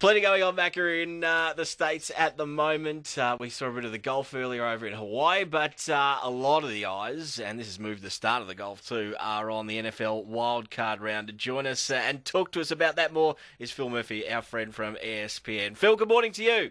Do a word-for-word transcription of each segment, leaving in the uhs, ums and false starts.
Plenty going on back here in uh, the States at the moment. Uh, we saw a bit of the golf earlier over in Hawaii, but uh, a lot of the eyes, and this has moved the start of the golf too, are on the N F L wildcard round. To join us uh, and talk to us about that more is Phil Murphy, our friend from E S P N. Phil, good morning to you.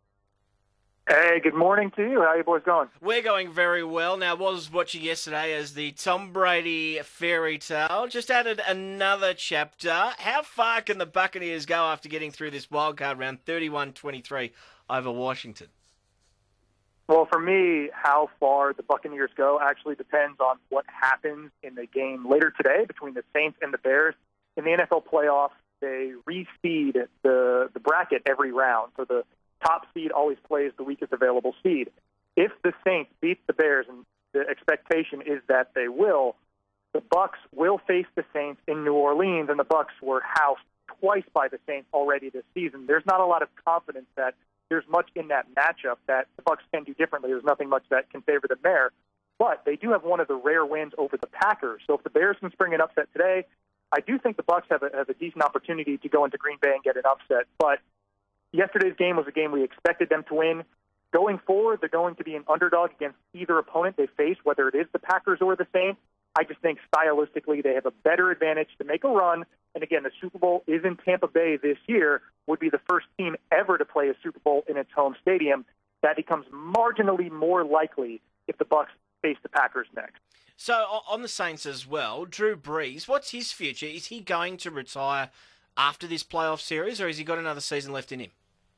Hey, good morning to you. How are you boys going? We're going very well. Now, I was watching yesterday as the Tom Brady fairy tale just added another chapter. How far can the Buccaneers go after getting through this wildcard round thirty-one twenty-three over Washington? Well, for me, how far the Buccaneers go actually depends on what happens in the game later today between the Saints and the Bears. In the N F L playoffs, they reseed the, the bracket every round. So the top seed always plays the weakest available seed. If the Saints beat the Bears, and the expectation is that they will, the Bucs will face the Saints in New Orleans, and the Bucs were housed twice by the Saints already this season. There's not a lot of confidence that there's much in that matchup that the Bucs can do differently. There's nothing much that can favor them there. But they do have one of the rare wins over the Packers. So if the Bears can spring an upset today, I do think the Bucs have a, have a decent opportunity to go into Green Bay and get an upset. But yesterday's game was a game we expected them to win. Going forward, they're going to be an underdog against either opponent they face, whether it is the Packers or the Saints. I just think stylistically they have a better advantage to make a run. And again, the Super Bowl is in Tampa Bay this year, would be the first team ever to play a Super Bowl in its home stadium. That becomes marginally more likely if the Bucs face the Packers next. So on the Saints as well, Drew Brees, what's his future? Is he going to retire after this playoff series, or has he got another season left in him?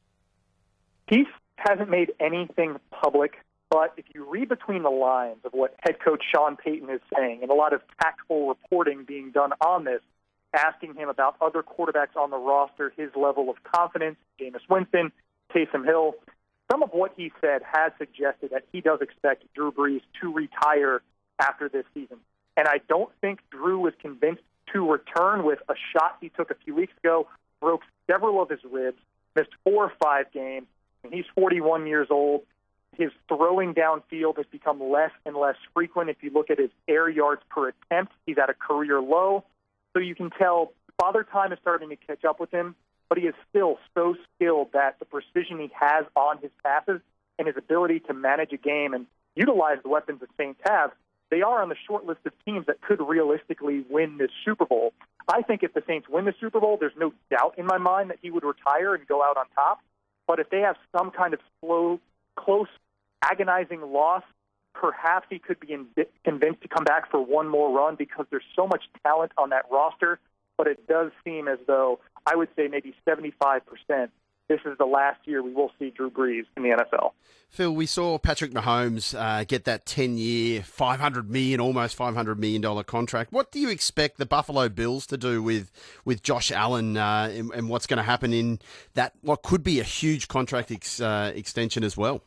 He hasn't made anything public, but if you read between the lines of what head coach Sean Payton is saying, and a lot of tactful reporting being done on this, asking him about other quarterbacks on the roster, his level of confidence, Jameis Winston, Taysom Hill, some of what he said has suggested that he does expect Drew Brees to retire after this season. And I don't think Drew was convinced to return with a shot he took a few weeks ago, broke several of his ribs, missed four or five games. And he's forty-one years old. His throwing downfield has become less and less frequent. If you look at his air yards per attempt, he's at a career low. So you can tell Father Time is starting to catch up with him, but he is still so skilled that the precision he has on his passes and his ability to manage a game and utilize the weapons the Saints have, they are on the short list of teams that could realistically win this Super Bowl. I think if the Saints win the Super Bowl, there's no doubt in my mind that he would retire and go out on top. But if they have some kind of slow, close, agonizing loss, perhaps he could be in, convinced to come back for one more run because there's so much talent on that roster. But it does seem as though, I would say maybe seventy-five percent, this is the last year we will see Drew Brees in the N F L. Phil, we saw Patrick Mahomes uh, get that ten-year, five hundred million dollars, almost five hundred million dollars contract. What do you expect the Buffalo Bills to do with, with Josh Allen uh, and, and what's going to happen in that, what could be a huge contract ex, uh, extension as well?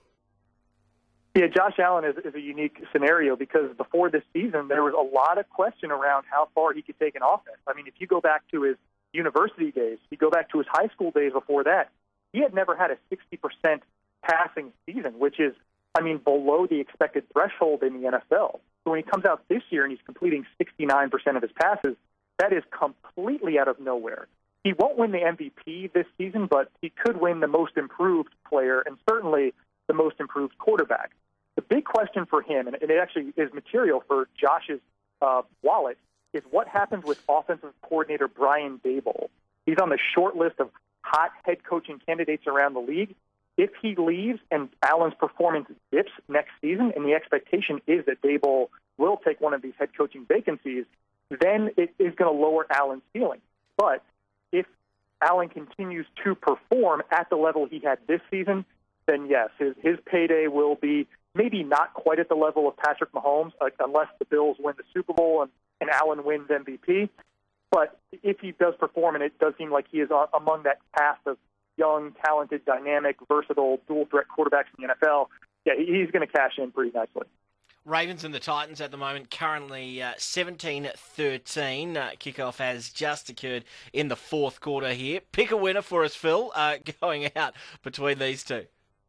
Yeah, Josh Allen is, is a unique scenario because before this season, there was a lot of question around how far he could take an offense. I mean, if you go back to his university days, you go back to his high school days before that, he had never had a sixty percent passing season, which is, I mean, below the expected threshold in the N F L. So when he comes out this year and he's completing sixty-nine percent of his passes, that is completely out of nowhere. He won't win the M V P this season, but he could win the most improved player and certainly the most improved quarterback. The big question for him, and it actually is material for Josh's uh, wallet, is what happens with offensive coordinator Brian Daboll. He's on the short list of hot head coaching candidates around the league. If he leaves and Allen's performance dips next season, and the expectation is that Daboll will take one of these head coaching vacancies, then it is going to lower Allen's ceiling. But if Allen continues to perform at the level he had this season, then yes, his, his payday will be maybe not quite at the level of Patrick Mahomes, uh, unless the Bills win the Super Bowl and, and Allen wins M V P. But if he does perform, and it does seem like he is uh, among that cast of young, talented, dynamic, versatile, dual-threat quarterbacks in the N F L, yeah, he's going to cash in pretty nicely. Ravens and the Titans at the moment currently uh, seventeen thirteen. Uh, kickoff has just occurred in the fourth quarter here. Pick a winner for us, Phil, uh, going out between these two.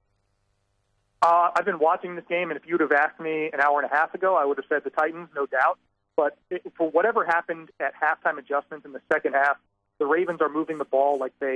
Uh, I've been watching this game, and if you would have asked me an hour and a half ago, I would have said the Titans, no doubt. But it, for whatever happened at halftime adjustments in the second half, the Ravens are moving the ball like they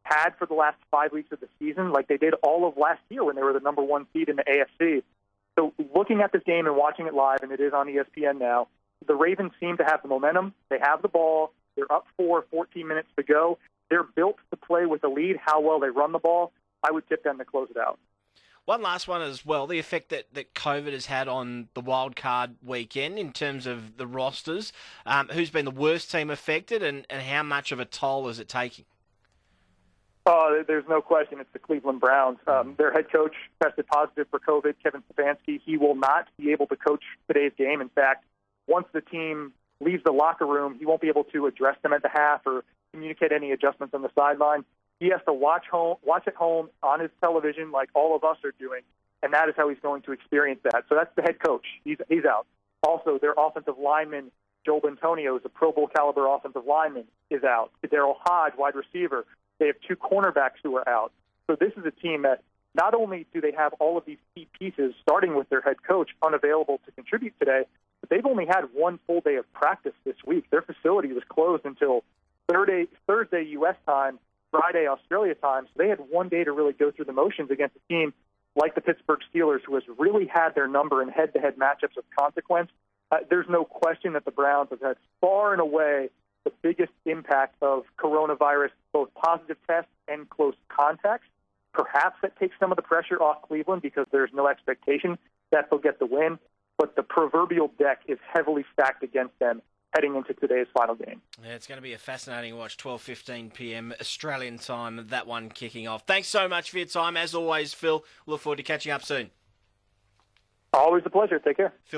had for the last five weeks of the season, like they did all of last year when they were the number one seed in the A F C. So looking at this game and watching it live, and it is on E S P N now, the Ravens seem to have the momentum. They have the ball. They're up four, fourteen minutes to go. They're built to play with the lead. How well they run the ball, I would tip them to close it out. One last one as well, the effect that, that COVID has had on the wild card weekend in terms of the rosters. Um, who's been the worst team affected, and, and how much of a toll is it taking? Uh, there's no question it's the Cleveland Browns. Um, their head coach tested positive for COVID, Kevin Stefanski. He will not be able to coach today's game. In fact, once the team leaves the locker room, he won't be able to address them at the half or communicate any adjustments on the sideline. He has to watch home, watch at home on his television like all of us are doing, and that is how he's going to experience that. So that's the head coach. He's, he's out. Also, their offensive lineman, Joel Bentonio, is a Pro Bowl caliber offensive lineman, is out. Daryl Hodge, wide receiver. They have two cornerbacks who are out. So this is a team that not only do they have all of these key pieces, starting with their head coach, unavailable to contribute today, but they've only had one full day of practice this week. Their facility was closed until Thursday, Thursday U S time, Friday Australia time. So they had one day to really go through the motions against a team like the Pittsburgh Steelers, who has really had their number in head-to-head matchups of consequence. Uh, there's no question that the Browns have had far and away the biggest impact of coronavirus, both positive tests and close contacts. Perhaps that takes some of the pressure off Cleveland because there's no expectation that they'll get the win. But the proverbial deck is heavily stacked against them heading into today's final game. Yeah, it's going to be a fascinating watch, twelve fifteen p.m. Australian time, that one kicking off. Thanks so much for your time. As always, Phil, look forward to catching up soon. Always a pleasure. Take care. Phil